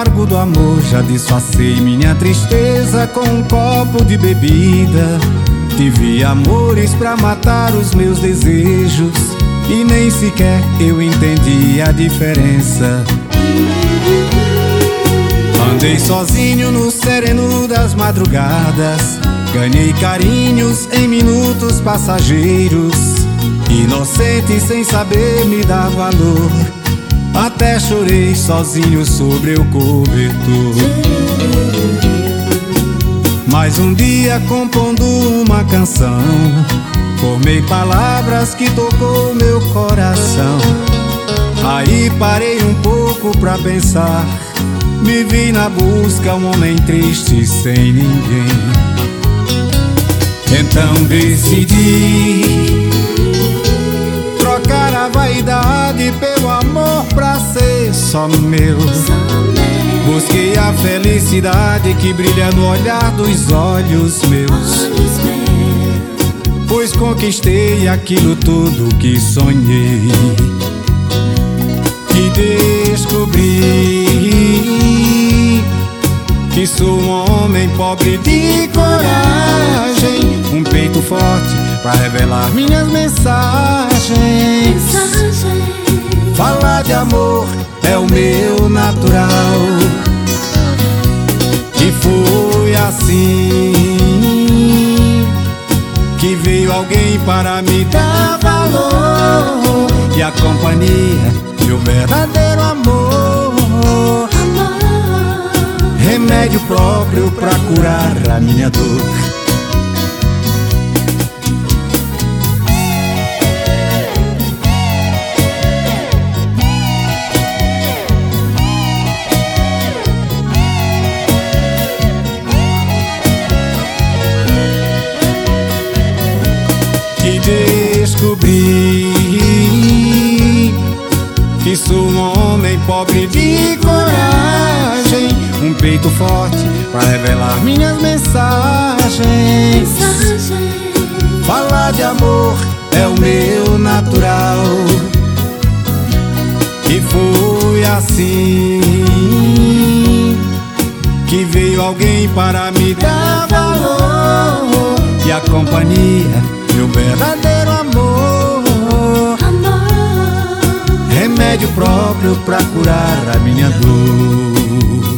amargo do amor, já disfarcei minha tristeza com um copo de bebida. Tive amores pra matar os meus desejos e nem sequer eu entendi a diferença. Andei sozinho no sereno das madrugadas, ganhei carinhos em minutos passageiros. Inocente sem saber me dar valor, até chorei sozinho sobre o cobertor. Mas um dia, compondo uma canção, formei palavras que tocou meu coração. Aí parei um pouco pra pensar, me vi na busca, um homem triste sem ninguém. Então decidi trocar a vaidade pelo amor pra ser só meu. Busquei a felicidade que brilha no olhar dos olhos meus, pois conquistei aquilo tudo que sonhei. E descobri que sou um homem pobre de coragem, um peito forte pra revelar minhas mensagens. Falar de amor é o meu natural, e foi assim que veio alguém para me dar valor e a companhia, meu verdadeiro amor. Remédio próprio pra curar a minha dor. E descobri que sou um homem pobre de coragem, um peito forte pra revelar minhas mensagens. Falar de amor é o meu natural, e foi assim que veio alguém para me dar valor e a companhia, meu verdadeiro amor. Remédio próprio pra curar a minha dor.